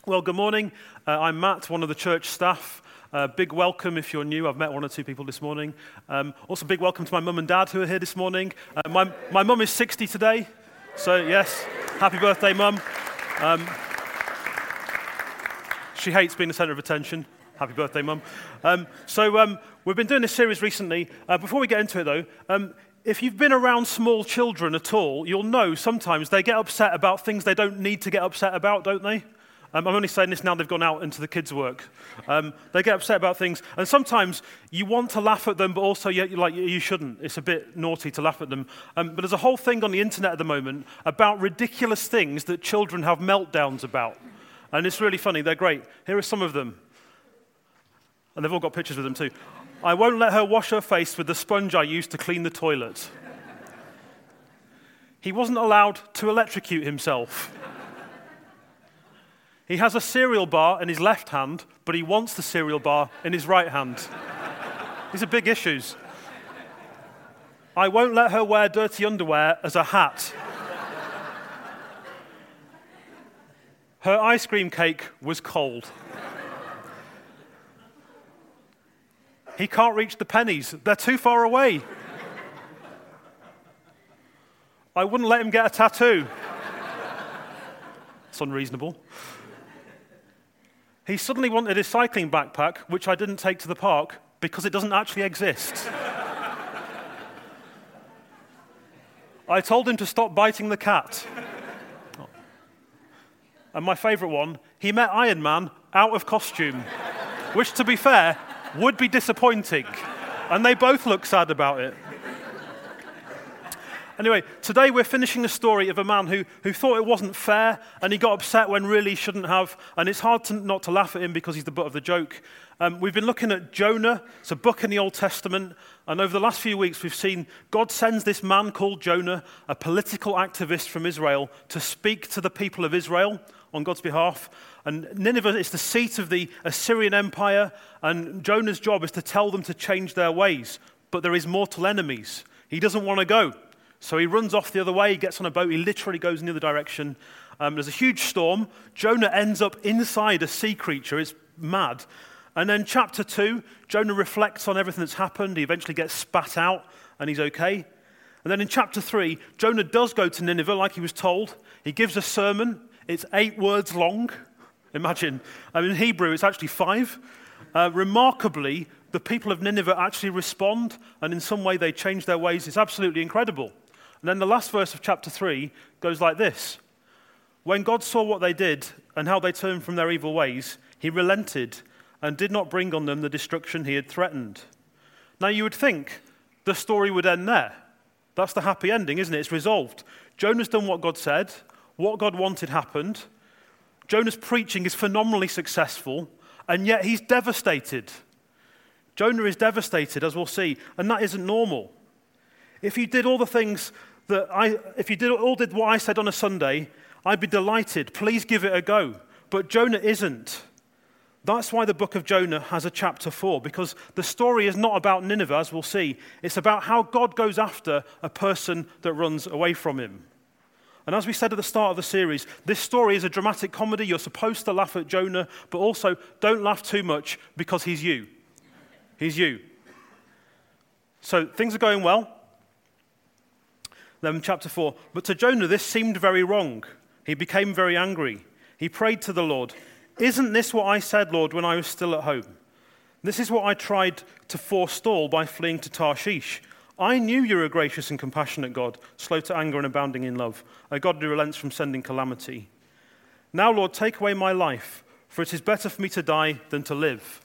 Well, good morning. I'm Matt, one of the church staff. Big welcome if you're new. I've met one or two people this morning. Also, big welcome to my mum and dad who are here this morning. My mum is 60 today, so yes, happy birthday, mum. She hates being the centre of attention. Happy birthday, mum. We've been doing this series recently. Before we get into it, though, if you've been around small children at all, you'll know sometimes they get upset about things they don't need to get upset about, don't they? I'm only saying this now they've gone out into the kids' work. They get upset about things, and sometimes you want to laugh at them, but also you shouldn't. It's a bit naughty to laugh at them. But there's a whole thing on the internet at the moment about ridiculous things that children have meltdowns about. And it's really funny. They're great. Here are some of them. And they've all got pictures with them too. I won't let her wash her face with the sponge I used to clean the toilet. He wasn't allowed to electrocute himself. He has a cereal bar in his left hand, but he wants the cereal bar in his right hand. These are big issues. I won't let her wear dirty underwear as a hat. Her ice cream cake was cold. He can't reach the pennies. They're too far away. I wouldn't let him get a tattoo. It's unreasonable. He suddenly wanted his cycling backpack, which I didn't take to the park because it doesn't actually exist. I told him to stop biting the cat. And my favourite one, he met Iron Man out of costume, which, to be fair, would be disappointing. And they both look sad about it. Anyway, today we're finishing the story of a man who thought it wasn't fair, and he got upset when really he shouldn't have, and it's hard not to laugh at him because he's the butt of the joke. We've been looking at Jonah. It's a book in the Old Testament, and over the last few weeks we've seen God sends this man called Jonah, a political activist from Israel, to speak to the people of Israel on God's behalf. And Nineveh is the seat of the Assyrian Empire, and Jonah's job is to tell them to change their ways. But there is mortal enemies. He doesn't want to go. So he runs off the other way, he gets on a boat, he literally goes in the other direction. There's a huge storm. Jonah ends up inside a sea creature. It's mad. And then chapter 2, Jonah reflects on everything that's happened. He eventually gets spat out, and he's okay. And then in chapter 3, Jonah does go to Nineveh like he was told. He gives a sermon. It's 8 words long. Imagine. In Hebrew, it's actually 5. Remarkably, the people of Nineveh actually respond, and in some way they change their ways. It's absolutely incredible. And then the last verse of chapter 3 goes like this. When God saw what they did and how they turned from their evil ways, he relented and did not bring on them the destruction he had threatened. Now you would think the story would end there. That's the happy ending, isn't it? It's resolved. Jonah's done what God said. What God wanted happened. Jonah's preaching is phenomenally successful, and yet he's devastated. Jonah is devastated, as we'll see, and that isn't normal. If you did all the things if you did what I said on a Sunday, I'd be delighted. Please give it a go. But Jonah isn't. That's why the book of Jonah has a chapter 4, because the story is not about Nineveh, as we'll see. It's about how God goes after a person that runs away from him. And as we said at the start of the series, this story is a dramatic comedy. You're supposed to laugh at Jonah, but also don't laugh too much because he's you. He's you. So things are going well. Then chapter 4. But to Jonah this seemed very wrong. He became very angry. He prayed to the Lord, "Isn't this what I said, Lord, when I was still at home? This is what I tried to forestall by fleeing to Tarshish. I knew you were a gracious and compassionate God, slow to anger and abounding in love, a God who relents from sending calamity. Now, Lord, take away my life, for it is better for me to die than to live."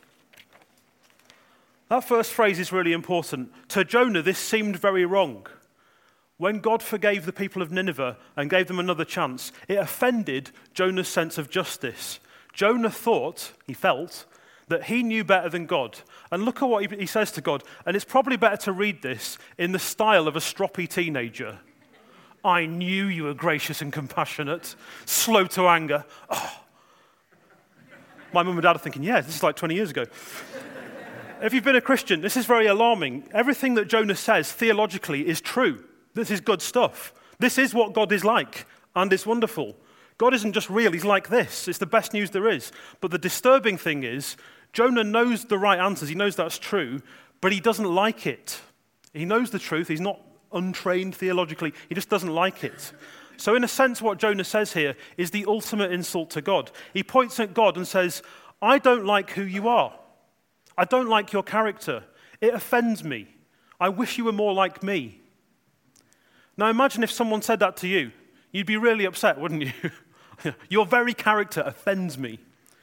That first phrase is really important. To Jonah, this seemed very wrong. When God forgave the people of Nineveh and gave them another chance, it offended Jonah's sense of justice. Jonah he felt, that he knew better than God. And look at what he says to God. And it's probably better to read this in the style of a stroppy teenager. I knew you were gracious and compassionate, slow to anger. Oh. My mum and dad are thinking, yeah, this is like 20 years ago. If you've been a Christian, this is very alarming. Everything that Jonah says theologically is true. This is good stuff. This is what God is like, and it's wonderful. God isn't just real, he's like this. It's the best news there is. But the disturbing thing is, Jonah knows the right answers, he knows that's true, but he doesn't like it. He knows the truth, he's not untrained theologically, he just doesn't like it. So in a sense, what Jonah says here is the ultimate insult to God. He points at God and says, I don't like who you are. I don't like your character. It offends me. I wish you were more like me. Now imagine if someone said that to you. You'd be really upset, wouldn't you? Your very character offends me.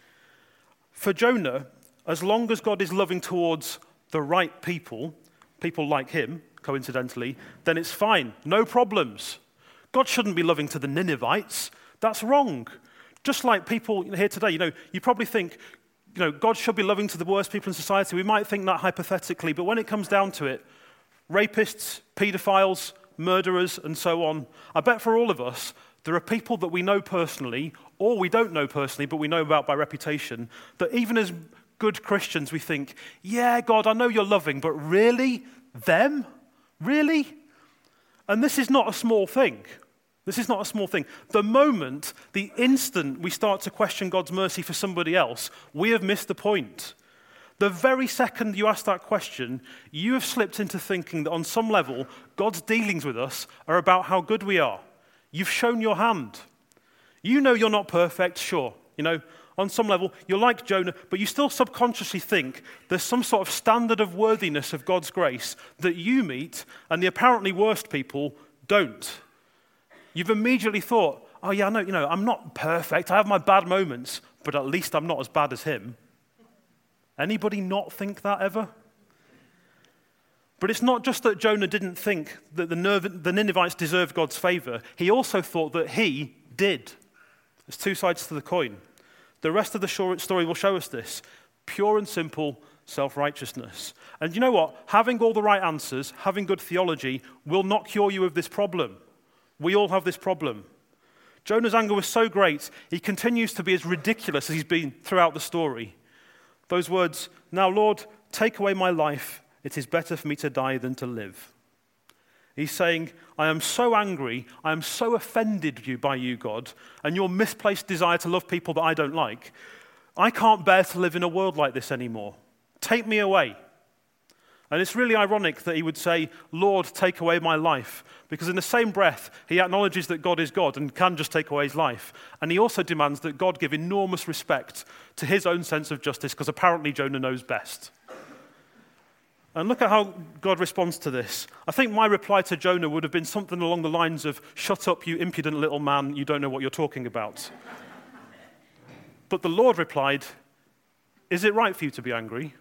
For Jonah, as long as God is loving towards the right people like him, coincidentally, then it's fine, no problems. God shouldn't be loving to the Ninevites. That's wrong. Just like people here today, you probably think, God should be loving to the worst people in society. We might think that hypothetically, but when it comes down to it, rapists, pedophiles, murderers, and so on, I bet for all of us, there are people that we know personally, or we don't know personally, but we know about by reputation, that even as good Christians, we think, yeah, God, I know you're loving, but really? Them? Really? And this is not a small thing. This is not a small thing. The instant we start to question God's mercy for somebody else, we have missed the point. The very second you ask that question, you have slipped into thinking that on some level, God's dealings with us are about how good we are. You've shown your hand. You know you're not perfect, sure. On some level, you're like Jonah, but you still subconsciously think there's some sort of standard of worthiness of God's grace that you meet and the apparently worst people don't. You've immediately thought, oh yeah, no, I'm not perfect. I have my bad moments, but at least I'm not as bad as him. Anybody not think that ever? But it's not just that Jonah didn't think that the Ninevites deserved God's favor. He also thought that he did. There's two sides to the coin. The rest of the story will show us this. Pure and simple self-righteousness. And you know what? Having all the right answers, having good theology, will not cure you of this problem. We all have this problem. Jonah's anger was so great, he continues to be as ridiculous as he's been throughout the story. Those words, now Lord, take away my life. It is better for me to die than to live. He's saying, I am so angry, I am so offended by you, God, and your misplaced desire to love people that I don't like. I can't bear to live in a world like this anymore. Take me away. And it's really ironic that he would say, Lord, take away my life, because in the same breath, he acknowledges that God is God and can just take away his life. And he also demands that God give enormous respect to his own sense of justice, because apparently Jonah knows best. And look at how God responds to this. I think my reply to Jonah would have been something along the lines of, shut up, you impudent little man, you don't know what you're talking about. But the Lord replied, is it right for you to be angry?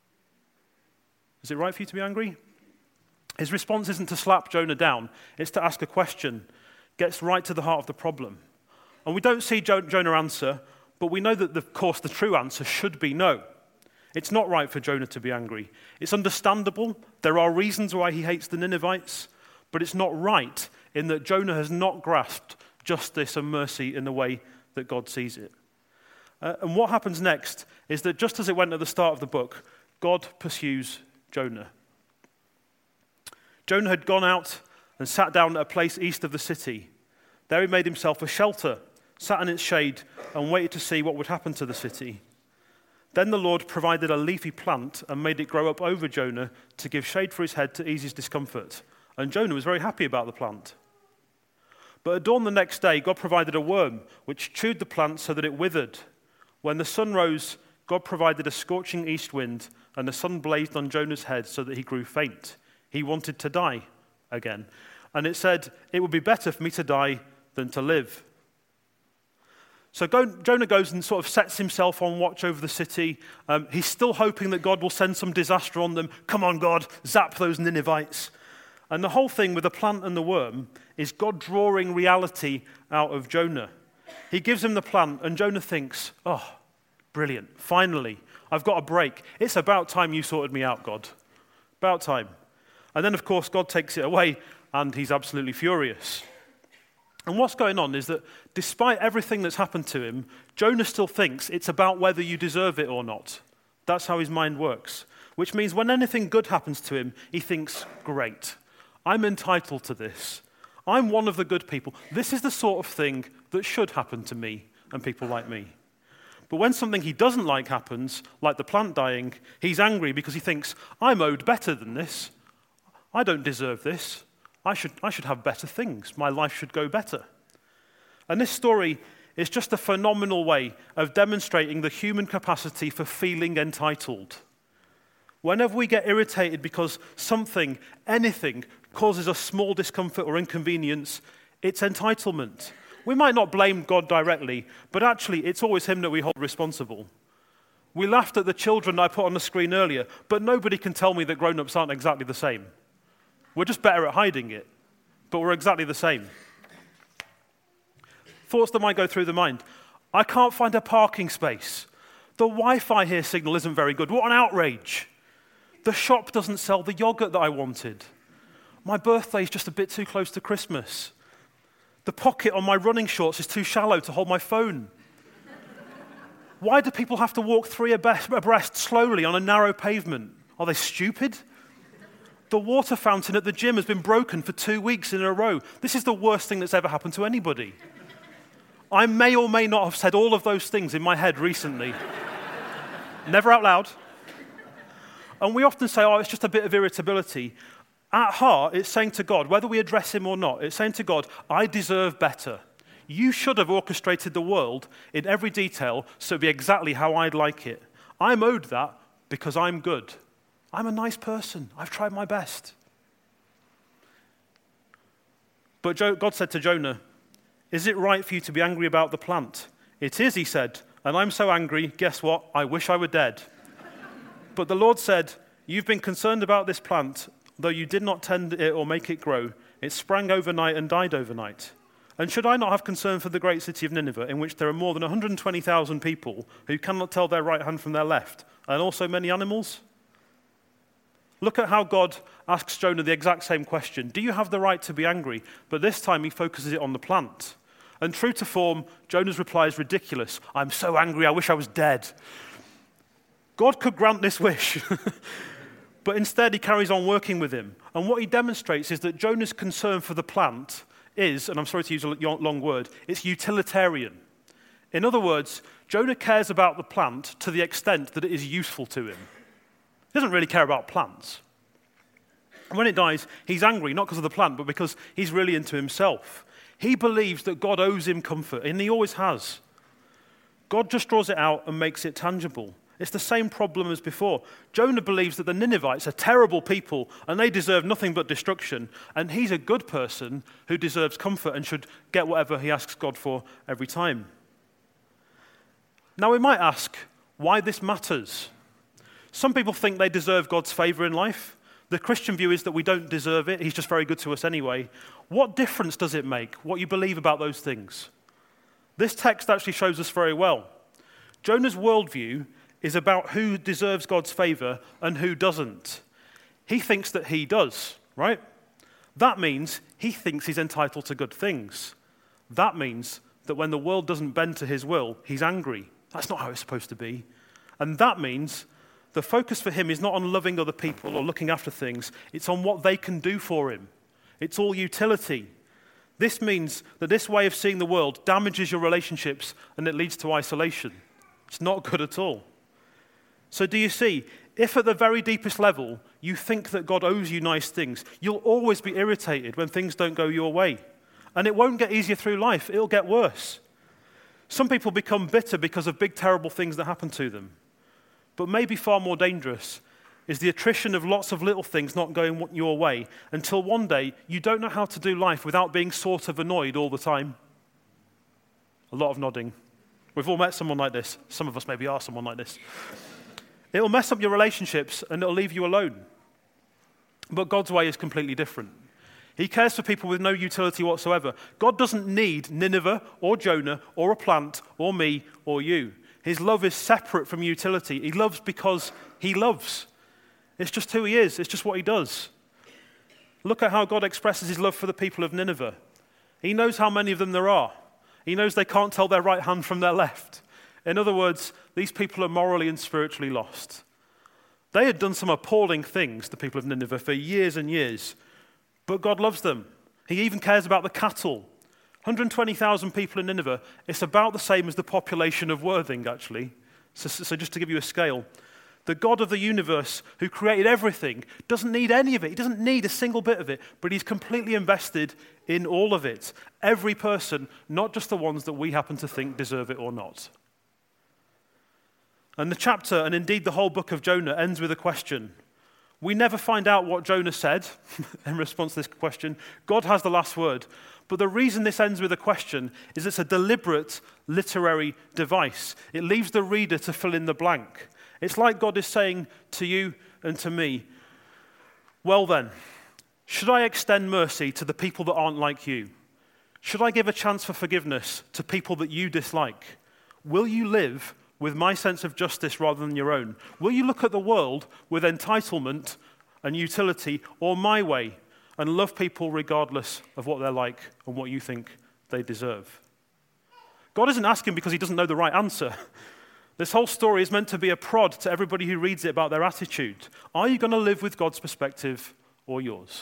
Is it right for you to be angry? His response isn't to slap Jonah down, it's to ask a question, gets right to the heart of the problem. And we don't see Jonah answer, but we know that, of course, the true answer should be no. It's not right for Jonah to be angry. It's understandable. There are reasons why he hates the Ninevites, but it's not right in that Jonah has not grasped justice and mercy in the way that God sees it. And what happens next is that just as it went at the start of the book, God pursues Jonah. Jonah had gone out and sat down at a place east of the city. There he made himself a shelter, sat in its shade, and waited to see what would happen to the city. Then the Lord provided a leafy plant and made it grow up over Jonah to give shade for his head to ease his discomfort. And Jonah was very happy about the plant. But at dawn the next day, God provided a worm which chewed the plant so that it withered. When the sun rose, God provided a scorching east wind, and the sun blazed on Jonah's head so that he grew faint. He wanted to die again. And it said, it would be better for me to die than to live. So Jonah goes and sort of sets himself on watch over the city. He's still hoping that God will send some disaster on them. Come on, God, zap those Ninevites. And the whole thing with the plant and the worm is God drawing reality out of Jonah. He gives him the plant, and Jonah thinks, oh, brilliant, finally, I've got a break. It's about time you sorted me out, God. About time. And then, of course, God takes it away, and he's absolutely furious. And what's going on is that despite everything that's happened to him, Jonah still thinks it's about whether you deserve it or not. That's how his mind works. Which means when anything good happens to him, he thinks, great, I'm entitled to this. I'm one of the good people. This is the sort of thing that should happen to me and people like me. But when something he doesn't like happens, like the plant dying, he's angry because he thinks, I'm owed better than this. I don't deserve this. I should have better things. My life should go better. And this story is just a phenomenal way of demonstrating the human capacity for feeling entitled. Whenever we get irritated because something, anything, causes us small discomfort or inconvenience, it's entitlement. We might not blame God directly, but actually it's always him that we hold responsible. We laughed at the children I put on the screen earlier, but nobody can tell me that grown-ups aren't exactly the same. We're just better at hiding it, but we're exactly the same. Thoughts that might go through the mind. I can't find a parking space. The Wi-Fi here signal isn't very good. What an outrage. The shop doesn't sell the yogurt that I wanted. My birthday's just a bit too close to Christmas. The pocket on my running shorts is too shallow to hold my phone. Why do people have to walk three abreast slowly on a narrow pavement? Are they stupid? The water fountain at the gym has been broken for 2 weeks in a row. This is the worst thing that's ever happened to anybody. I may or may not have said all of those things in my head recently. Never out loud. And we often say, it's just a bit of irritability. At heart, it's saying to God, whether we address him or not, it's saying to God, I deserve better. You should have orchestrated the world in every detail so it'd be exactly how I'd like it. I'm owed that because I'm good. I'm a nice person. I've tried my best. But God said to Jonah, is it right for you to be angry about the plant? It is, he said, and I'm so angry, guess what? I wish I were dead. But the Lord said, you've been concerned about this plant, though you did not tend it or make it grow. It sprang overnight and died overnight. And should I not have concern for the great city of Nineveh, in which there are more than 120,000 people who cannot tell their right hand from their left, and also many animals? Look at how God asks Jonah the exact same question. Do you have the right to be angry? But this time he focuses it on the plant. And true to form, Jonah's reply is ridiculous. I'm so angry, I wish I was dead. God could grant this wish. But instead he carries on working with him. And what he demonstrates is that Jonah's concern for the plant is, and I'm sorry to use a long word, it's utilitarian. In other words, Jonah cares about the plant to the extent that it is useful to him. He doesn't really care about plants. And when it dies, he's angry, not because of the plant, but because he's really into himself. He believes that God owes him comfort, and he always has. God just draws it out and makes it tangible. It's the same problem as before. Jonah believes that the Ninevites are terrible people, and they deserve nothing but destruction, and he's a good person who deserves comfort and should get whatever he asks God for every time. Now we might ask why this matters. Some people think they deserve God's favor in life. The Christian view is that we don't deserve it. He's just very good to us anyway. What difference does it make, what you believe about those things? This text actually shows us very well. Jonah's worldview is about who deserves God's favor and who doesn't. He thinks that he does, right? That means he thinks he's entitled to good things. That means that when the world doesn't bend to his will, he's angry. That's not how it's supposed to be. And that means the focus for him is not on loving other people or looking after things. It's on what they can do for him. It's all utility. This means that this way of seeing the world damages your relationships and it leads to isolation. It's not good at all. So do you see, if at the very deepest level you think that God owes you nice things, you'll always be irritated when things don't go your way. And it won't get easier through life. It'll get worse. Some people become bitter because of big, terrible things that happen to them. But maybe far more dangerous is the attrition of lots of little things not going your way until one day you don't know how to do life without being sort of annoyed all the time. A lot of nodding. We've all met someone like this. Some of us maybe are someone like this. It'll mess up your relationships and it'll leave you alone. But God's way is completely different. He cares for people with no utility whatsoever. God doesn't need Nineveh or Jonah or a plant or me or you. His love is separate from utility. He loves because he loves. It's just who he is. It's just what he does. Look at how God expresses his love for the people of Nineveh. He knows how many of them there are. He knows they can't tell their right hand from their left. In other words, these people are morally and spiritually lost. They had done some appalling things, the people of Nineveh, for years and years. But God loves them. He even cares about the cattle. 120,000 people in Nineveh, it's about the same as the population of Worthing, actually. So just to give you a scale, the God of the universe who created everything doesn't need any of it. He doesn't need a single bit of it, but he's completely invested in all of it. Every person, not just the ones that we happen to think deserve it or not. And the chapter, and indeed the whole book of Jonah, ends with a question. We never find out what Jonah said in response to this question. God has the last word. But the reason this ends with a question is it's a deliberate literary device. It leaves the reader to fill in the blank. It's like God is saying to you and to me, well then, should I extend mercy to the people that aren't like you? Should I give a chance for forgiveness to people that you dislike? Will you live with my sense of justice rather than your own? Will you look at the world with entitlement and utility, or my way, and love people regardless of what they're like and what you think they deserve? God isn't asking because he doesn't know the right answer. This whole story is meant to be a prod to everybody who reads it about their attitude. Are you going to live with God's perspective or yours?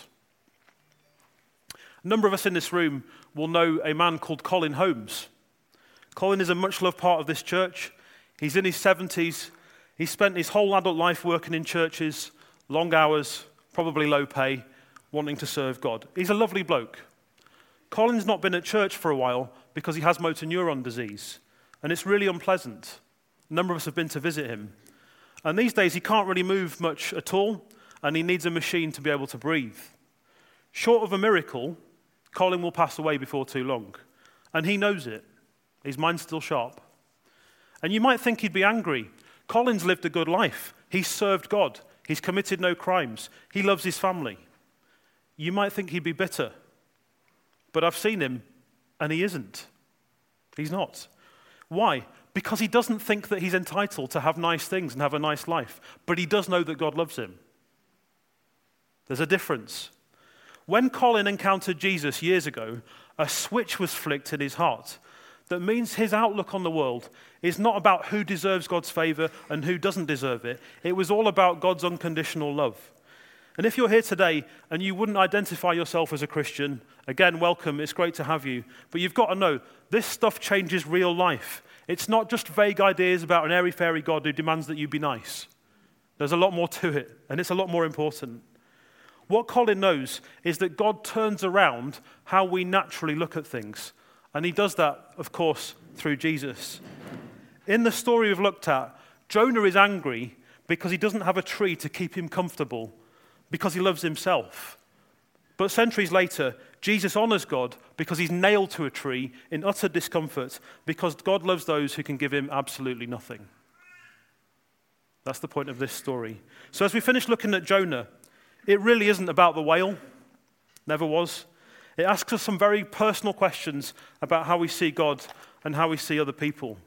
A number of us in this room will know a man called Colin Holmes. Colin is a much-loved part of this church. He's in his 70s. He spent his whole adult life working in churches, long hours, probably low pay, wanting to serve God. He's a lovely bloke. Colin's not been at church for a while because he has motor neuron disease, and it's really unpleasant. A number of us have been to visit him. And these days he can't really move much at all, and he needs a machine to be able to breathe. Short of a miracle, Colin will pass away before too long. And he knows it. His mind's still sharp. And you might think he'd be angry. Colin's lived a good life. He's served God. He's committed no crimes. He loves his family. You might think he'd be bitter. But I've seen him, and he isn't. He's not. Why? Because he doesn't think that he's entitled to have nice things and have a nice life. But he does know that God loves him. There's a difference. When Colin encountered Jesus years ago, a switch was flicked in his heart. That means his outlook on the world is not about who deserves God's favor and who doesn't deserve it. It was all about God's unconditional love. And if you're here today and you wouldn't identify yourself as a Christian, again, welcome, it's great to have you. But you've got to know, this stuff changes real life. It's not just vague ideas about an airy-fairy God who demands that you be nice. There's a lot more to it, and it's a lot more important. What Colin knows is that God turns around how we naturally look at things. And he does that, of course, through Jesus. In the story we've looked at, Jonah is angry because he doesn't have a tree to keep him comfortable, because he loves himself. But centuries later, Jesus honors God because he's nailed to a tree in utter discomfort, because God loves those who can give him absolutely nothing. That's the point of this story. So as we finish looking at Jonah, it really isn't about the whale. Never was. It asks us some very personal questions about how we see God and how we see other people.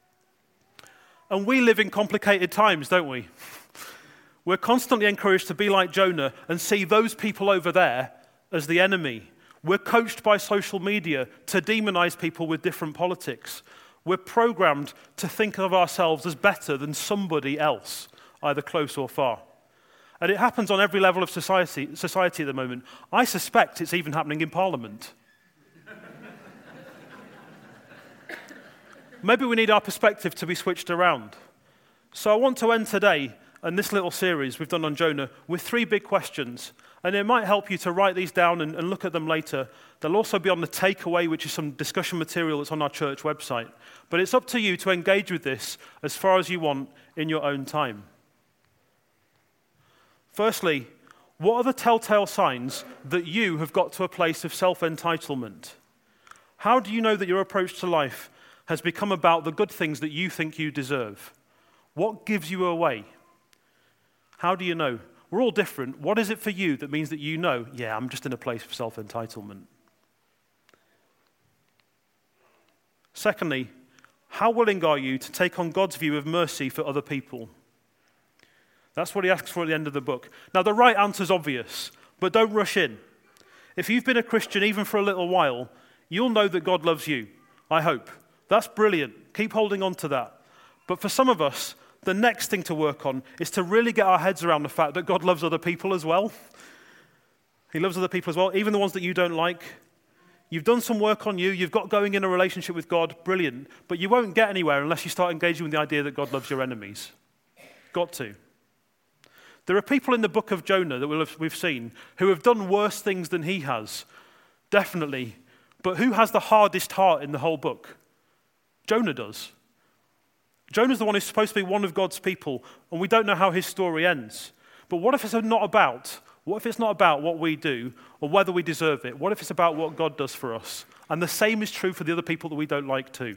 And we live in complicated times, don't we? We're constantly encouraged to be like Jonah and see those people over there as the enemy. We're coached by social media to demonize people with different politics. We're programmed to think of ourselves as better than somebody else, either close or far. And it happens on every level of society at the moment. I suspect it's even happening in Parliament. Maybe we need our perspective to be switched around. So I want to end today, and this little series we've done on Jonah, with 3 big questions. And it might help you to write these down and look at them later. They'll also be on the takeaway, which is some discussion material that's on our church website. But it's up to you to engage with this as far as you want in your own time. Firstly, what are the telltale signs that you have got to a place of self-entitlement? How do you know that your approach to life has become about the good things that you think you deserve? What gives you away? How do you know? We're all different. What is it for you that means that you know, yeah, I'm just in a place of self-entitlement? Secondly, how willing are you to take on God's view of mercy for other people? That's what he asks for at the end of the book. Now, the right answer is obvious, but don't rush in. If you've been a Christian even for a little while, you'll know that God loves you, I hope. That's brilliant. Keep holding on to that. But for some of us, the next thing to work on is to really get our heads around the fact that God loves other people as well. He loves other people as well, even the ones that you don't like. You've done some work on you. You've got going in a relationship with God. Brilliant. But you won't get anywhere unless you start engaging with the idea that God loves your enemies. Got to. There are people in the book of Jonah that we've seen who have done worse things than he has. Definitely. But who has the hardest heart in the whole book? Jonah does. Jonah's the one who's supposed to be one of God's people, and we don't know how his story ends. But what if it's not about what we do or whether we deserve it? What if it's about what God does for us? And the same is true for the other people that we don't like too.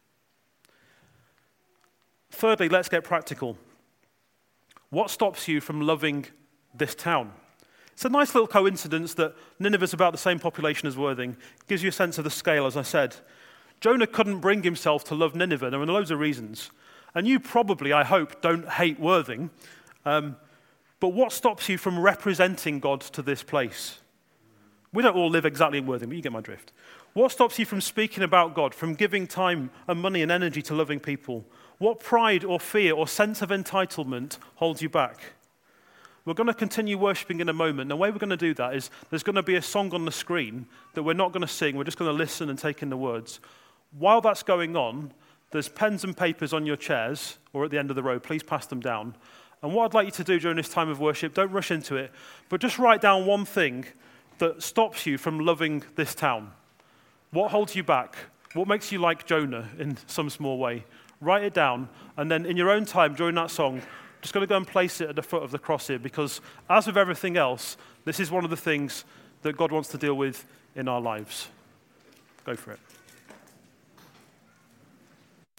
Thirdly, let's get practical. What stops you from loving this town? It's a nice little coincidence that Nineveh's about the same population as Worthing. It gives you a sense of the scale, as I said. Jonah couldn't bring himself to love Nineveh. There are loads of reasons. And you probably, I hope, don't hate Worthing. But what stops you from representing God to this place? We don't all live exactly in Worthing, but you get my drift. What stops you from speaking about God, from giving time and money and energy to loving people? What pride or fear or sense of entitlement holds you back? We're going to continue worshiping in a moment. The way we're going to do that is there's going to be a song on the screen that we're not going to sing. We're just going to listen and take in the words. While that's going on, there's pens and papers on your chairs or at the end of the row. Please pass them down. And what I'd like you to do during this time of worship, don't rush into it, but just write down one thing that stops you from loving this town. What holds you back? What makes you like Jonah in some small way? Write it down, and then in your own time during that song, just going to go and place it at the foot of the cross here, because as with everything else, this is one of the things that God wants to deal with in our lives. Go for it.